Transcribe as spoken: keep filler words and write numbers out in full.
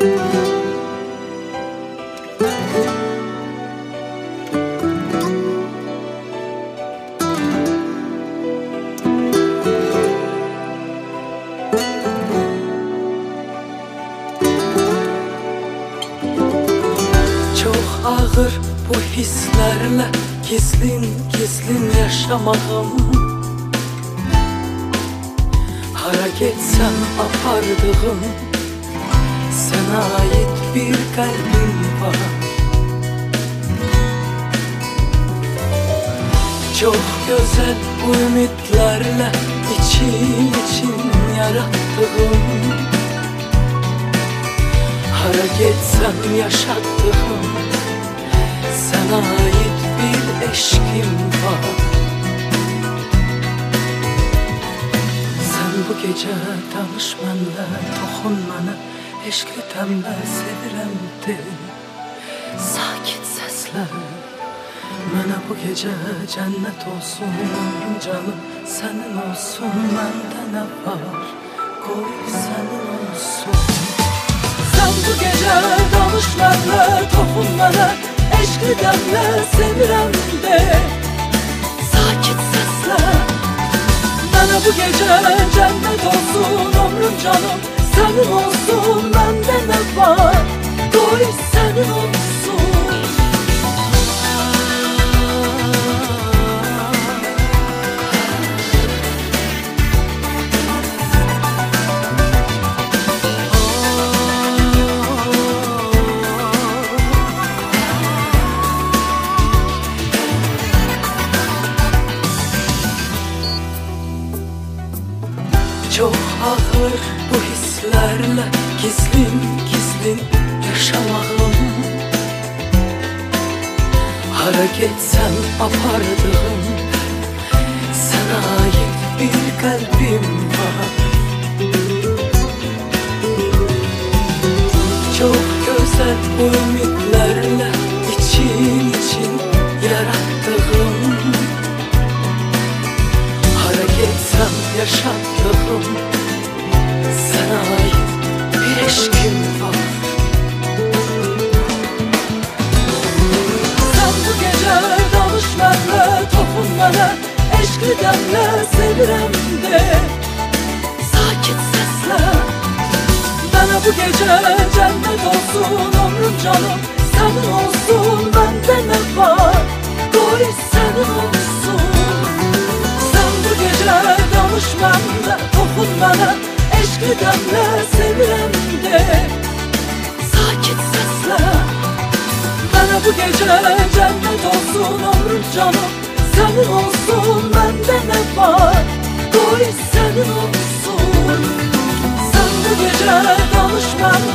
Ağır bu hislerle gizlin gizlin yaşamağım. Hara getsem apardığım sana ait bir kalbim var. Çok güzel bu ümitlerle için için yarattığım, hara getsem yaşattığım sana ait bir eşkim var. Sen bu gece tanış mənlə, toxun mənə, eşqli təmlə sevirəmdir. Sakit səslə mənə bu gece cennet olsun, ömrüm canım sənin olsun. Məndə nə var, qoy sənin olsun. Sen bu gece tanış mənlə, toxun mənə, eşqli dəmlə sevirəm de. Sakit səslə mənə bu gece cennet olsun, ömrüm canım sənin olsun. Məndə nə var, qoy sənin olsun. Çok ağır bu hislerle gizlin gizlin yaşamağım. Hara getsem apardığım sana ait bir kalbim var. Çok güzel bu ümitlerle için için yarattığım, hara getsem yaşattığım sana ait bir eşkim var. Sen bu gece danış mənlə, toxun mənə, eşqli dəmlə sevirəm de. Sakit səslə mənə bu gece cennet olsun, ömrüm canım sənin olsun. Məndə nə var, qoy sənin olsun. Sen bu gece danış mənlə, toxun mənə, eşqli dəmlə sevirəm de. Sakit səslə mənə bu gece cennet olsun, ömrüm canım sənin olsun. Məndə nə var, qoy sənin olsun. Sen bu gece danış mənlə,